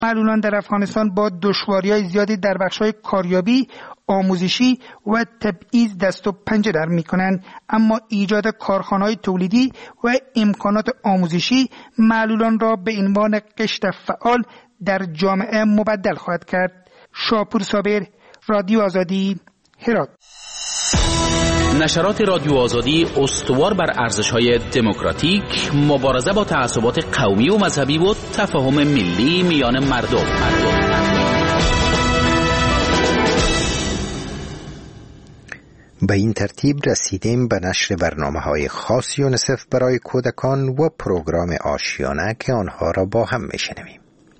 معلولان در افغانستان با دشواری‌های زیادی در بخش‌های کاریابی، آموزشی و تبعیض دست و پنجه در می‌کنند، اما ایجاد کارخانه‌های تولیدی و امکانات آموزشی معلولان را به عنوان قشر فعال در جامعه مبدل خواهد کرد. شاپور صابر، رادیو آزادی، هرات. نشرات رادیو آزادی استوار بر ارزش‌های دموکراتیک، مبارزه با تعصبات قومی و مذهبی و تفاهم ملی میان مردم. به این ترتیب رسیدیم به نشر برنامه‌های خاص یونیسف برای کودکان و پروگرام آشیانه که آنها را با هم میشنویم.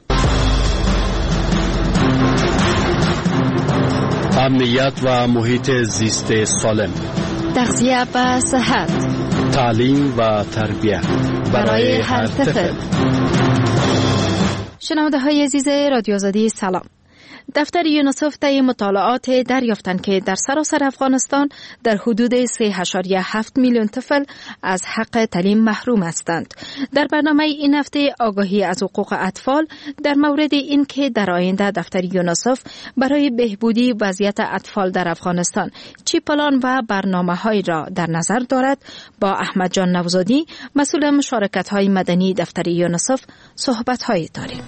امنیت و محیط زیست سالم، تغذیه و صحت، تعلیم و تربیت برای هر طفل. شنونده های عزیز رادیو آزادی، سلام. دفتر یونیسف طی مطالعات دریافتند که در سراسر افغانستان در حدود 3.7 میلیون طفل از حق تعلیم محروم هستند. در برنامه این هفته آگاهی از حقوق اطفال در مورد این که در آینده دفتر یونیسف برای بهبودی وضعیت اطفال در افغانستان چی پلان و برنامه‌هایی را در نظر دارد، با احمد جان نوزادی، مسئول مشارکت‌های مدنی دفتر یونیسف، صحبت‌هایی داریم.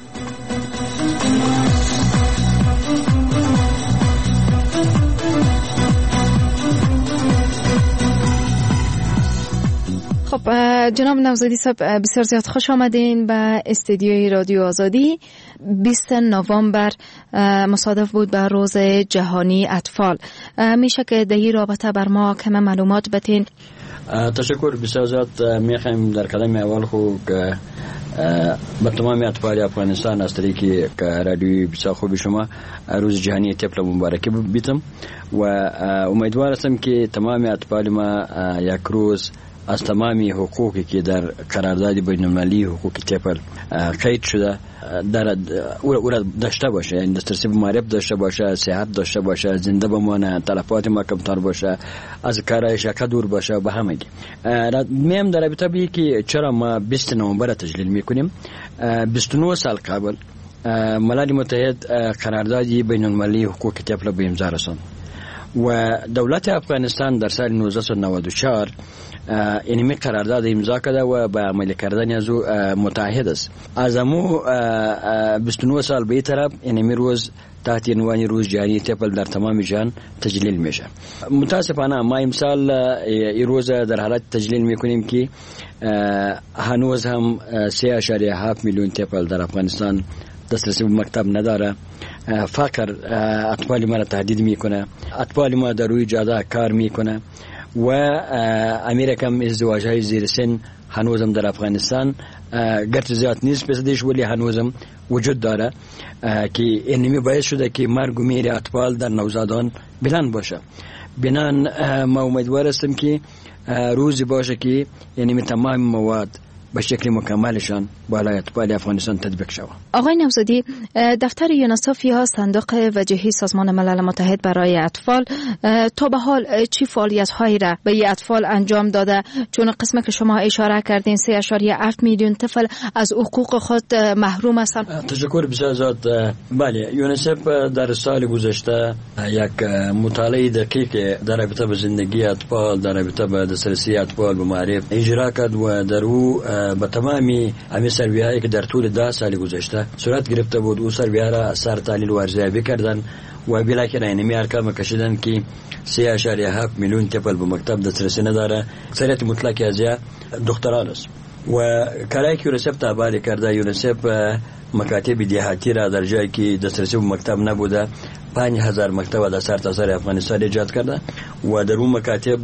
خب جناب نوزادی صاحب، بسیار زیاد خوش آمدین به استودیوی رادیو آزادی. 20 نوامبر مصادف بود به روز جهانی اطفال. میشه که در این رابطه بر ما کم معلومات بتین؟ تشکر. بسیار زیاد میخوایم در کلام اول خو که به تمام اطفال افغانستان از طریق رادیوی بسیار خوب شما روز جهانی طفل مبارکی بیتم و امیدوار هستم که تمام اطفال ما یک روز از تمامی حقوقی که در قرارداد بین‌المللی حقوق طفل قید شده در او داشته باشه، یعنی دسترسی به معرف داشته باشه، صحت داشته باشه، زنده بمانه، تلفات ما کمتر باشه، از کارهای شکل دور باشه به همگی. میم در رابطه به که چرا ما 20 نوامبر تجلیل میکنیم. 29 سال قبل ملل متحد قرارداد بین‌المللی حقوق طفل به امضا رساند و دولت افغانستان در سال 1994 اینمی قرارداد امضا کرده و به عمل کردن از او متعهد است. از امو 29 سال به طرف اینمی روز تحت عنوان روز جهانی طفل در تمام جهان تجلیل میشه. متاسفانه ما امسال این روز در حالت تجلیل میکنیم که هنوز هم 3.7 میلیون طفل در افغانستان دسترسی به مکتب نداره. فقر اطفال ما را تهدید میکنه، اطفال ما در روی جاده کار میکنه و امریکم ازدواج‌های زیر سن هنوزم در افغانستان گرچه زیاد نیست پسدیش ولی هنوزم وجود داره که اینمی باعث شده که مرگ و میر اطفال در نوزادان بلند باشه. بنان ما امیدوار هستم که روزی باشه که اینمی تمام مواد به شکل مکملشان بالای اطفال افغانستان تطبیق شود. آقای نوزادی، دفتر یونیسف یا صندوق وجهی سازمان ملل متحد برای اطفال تا به حال چی فعالیت‌هایی را به اطفال انجام داده؟ چون قسمی که شما اشاره کردین 3.7 میلیون طفل از حقوق خود محروم هستند. تشکر بسیار زیاد. بله، یونیسف در سال گذشته یک مطالعه دقیق در رابطه با زندگی اطفال، در رابطه با دسترسی اطفال به معرف اجرا کرد و در او به تمامی همه سروی‌هایی که در طول 10 سال گذشته صورت گرفته بود او سروی‌ها را اثر تحلیل و ارزیابی کردند و بالاخره اینمی ارقام کشیدن که 3.7 میلیون طفل به مکتب دسترسی نداره. اکثریت مطلق از دختران است و کاری که یونیسف تابع کرده، یونیسف مکاتب دهاتی را در جایی که دسترسی به مکتب نبوده 5000 مکتب در سرتاسر افغانستان ایجاد کرده و در اون مکاتب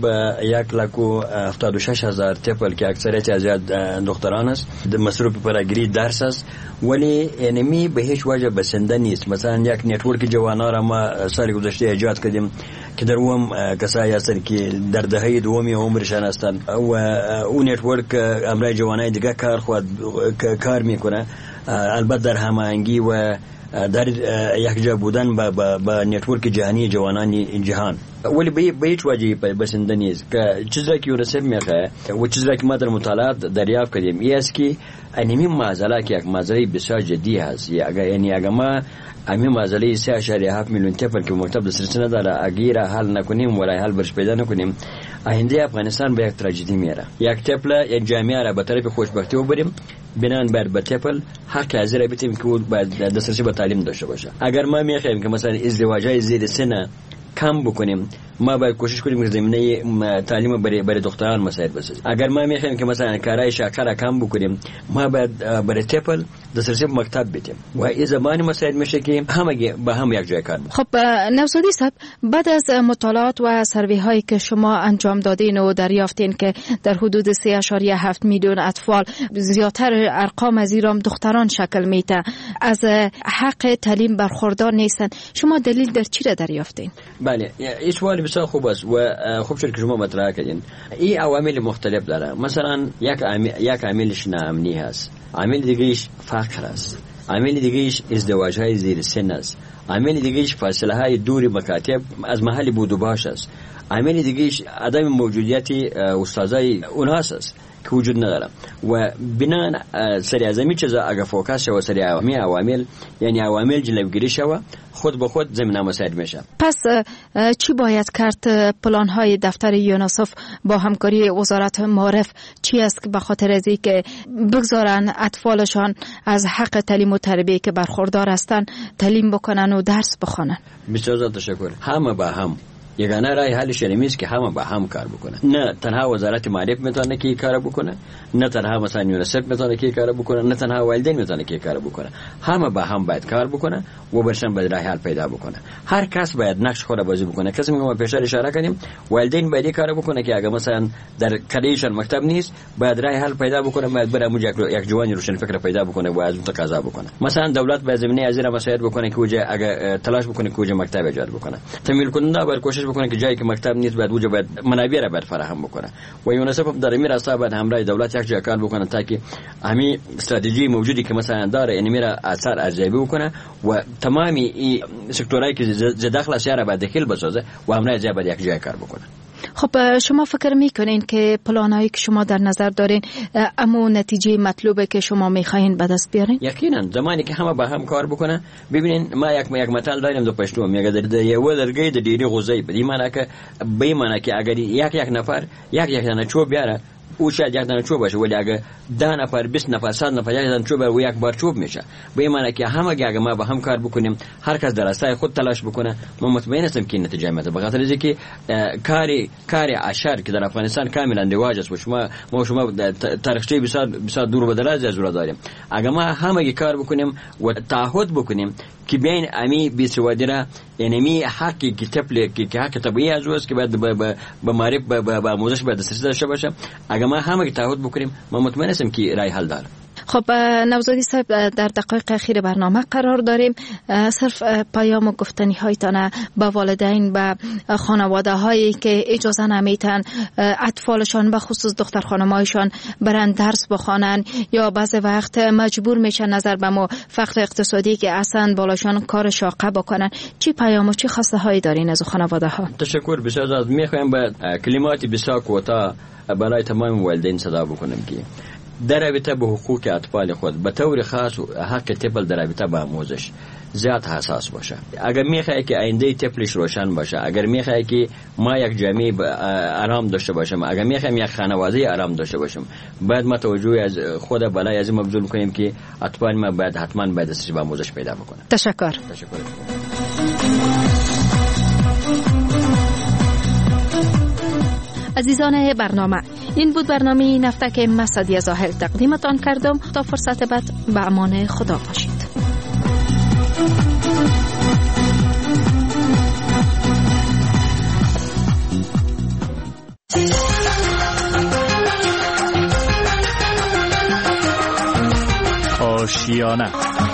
176,000 طفل که اکثریت از دختران است مصروف پراگیری درس است ولی اینمی به هیچ وجه بسنده نیست. مثلا یک نتورک جوانان را ما سال گذشته ایجاد کردیم که در اون کسایی هستند که در دهه دومی عمرشان هستند و اون نتورک امرای جوانای دیگه کار میکنه البته در هماهنگی و در یک جا بودن با نتورک جهانی جوانان جهان. ولی به هیچ وجه بسنده نیست که چیزی که یونیسف میگه و چیزی که ما در مطالعات دریافت کردیم این است که اینمی معضله که یک معضله بسیار جدی هست. یعنی اگر ما امی معضله 3.7 میلیون طفل که مکتب دسترسی نداره اگر حل نکنیم ولی حل برش پیدا نکنیم آینده افغانستان به یک تراژدی میره. یک طفل یک جامعه را به طرف خوشبختی ببریم بنان بر به طفل حق حاضر بیتیم که دسترسی به تعلیم داشته باشه. اگر ما میخوایم که مثلا ازدواجای زیر سن کم بکنیم ما باید کوشش کنیم که زمینه تعلیم برای دختران مساعد بسازیم. اگر ما میخوایم که مثلا کارهای شاکر کم بکنیم ما باید برای طفل دسترسی به مکتب بدیم و این زمانی مساعد میشه که همه با هم یک جای کار بکنیم. خب نوزادی صاحب، بعد از مطالعات و سروی هایی که شما انجام دادین و دریافتین که در حدود 3.7 میلیون اطفال زیادتر ارقام از ایران دختران شکل میده از حق تعلیم برخوردار نیستن، شما دلیل در چی را دریافتین؟ بله، این سوال بسیار خوب است و خوب شد که شما مطرح کردین. این عوامل مختلف داره. مثلا یک عاملش ناامنی هست، عامل دیگه‌اش فقر است، عامل دیگه‌اش ازدواج‌های زیر سن است، عامل دیگه‌اش فاصله‌های دور مکاتب از محل بود و باش است، عامل دیگه‌اش عدم موجودیت استادای اوناس است که وجود نداره و بنان سری از این چیزا اگه فوکس شو سری عوامل یعنی عوامل جلوگیری شو خود به خود زمینه مساعد میشه. پس چی باید کرد؟ پلان های دفتر یونیسف با همکاری وزارت معارف چی است که به خاطر از اینکه بگذارن اطفالشان از حق تعلیم و تربیت که برخوردار هستند تعلیم بکنن و درس بخونن؟ بسیار تشکر. همه با هم یگانه راه حلش اینه که همه با هم کار بکنه. نه تنها وزارت معارف میتونه که کار بکنه، نه تنها مثلا یونیسف میتونه که کار بکنه، نه تنها والدین میتونه که کار بکنه. همه با هم باید کار بکنه و برشن باید راه حل پیدا بکنه. هر کس باید نقش خود بازی بکنه. کسی میگه ما پیش اشاره کنیم والدین باید کار بکنه که اگه مثلا در کلیشان مکتب نیست باید راه حل پیدا بکنه، باید بره یک جوانی روشن فکر پیدا بکنه و از اون تقاضا بکنه. مثلا دولت باید زمینه از این مساعد بکنه که وجه اگه تلاش بکنه که وجه مکتب ایجاد بکنه. تمویل کننده باید کوشش بکنه که جایی که مکتب نیست باید وجه باید منابع را باید فراهم بکنه و یونیسف هم در این راستا باید همراه دولت یک جای کار بکنه تا که همین استراتژی موجودی که مثلا داره این میره اثر ارزیابی بکنه و تمامی سکتورایی که داخل شهر باید دخیل بسازه و همراه جای باید یک جای کار بکنه. خب شما فکر میکنین که پلانایی که شما در نظر دارین اما نتیجه مطلوبه که شما میخواین به دست بیارین؟ یقینا زمانی که همه با هم کار بکنه. ببینین ما یک مثال داریم دو پشتو میگه در یو درگی د ډیری غوزی په دې معنی که به معنی که اگر یک نفر یک دانه چوب بیاره او شاید یک دانه چوب باشه ولی اگه 10 نفر 20 نفر 100 نفر یک دانه چوب و یک بار چوب میشه. به این معنی که همه اگه ما با هم کار بکنیم هر کس در راستای خود تلاش بکنه ما مطمئن هستم که نتیجه میاد. به خاطر اینکه کاری عشر که در افغانستان کاملا رواج است و شما تاریخچه بسیار دور و دراز از اون داریم. اگه ما همه کار بکنیم و تعهد بکنیم که بین امی بیسوادی را یعنی حقی که طفل که حق طبیعی از اوست که باید به معرف به آموزش باید دسترسی داشته باشه. اگر ما همه تعهد بکنیم ما مطمئن هستم که راه حل داره. خب نوزادی صاحب در دقایق اخیر برنامه قرار داریم. صرف پیام و گفتنی هایتان به والدین به خانواده هایی که اجازه نمیتن اطفالشان به خصوص دختر خانمایشان برن درس بخوانن یا بعض وقت مجبور میشن نظر به فقر اقتصادی که اصلا بالاشان کار شاقه بکنن، چی پیام و چی خواسته هایی دارین از خانواده ها؟ تشکر بسیار از میخوایم به کلمات بسیار کوتاه برای تمام والدین صدا بکنم که در رابطه به حقوق اطفال خود به طور خاص حق طفل در رابطه با آموزش زیاد حساس باشه. اگر میخوای که آینده طفلش روشن باشه، اگر میخوای که ما یک جامعه آرام داشته باشیم، اگر میخوایم یک خانواده آرام داشته باشیم، باید ما توجه از خود بالای از این مبذول کنیم که اطفال ما باید حتما باید دسترسی به آموزش پیدا بکنه. تشکر. عزیزان برنامه، این بود برنامه نفته که مسعدی زاهل تقدیمتان کردم. تا فرصت بعد به امان خدا باشید. آشیانه،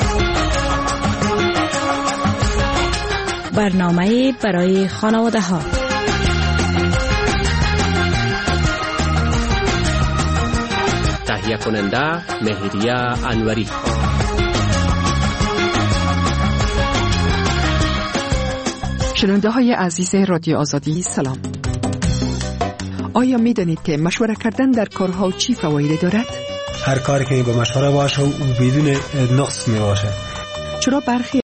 برنامه برای خانواده ها. تهیه کننده مهریه انوری. شنونده های عزیز رادیو آزادی سلام. آیا می دانید که مشوره کردن در کارها چی فوایدی دارد؟ هر کاری که با مشوره باشه و بدون نقص می باشه. چرا برخی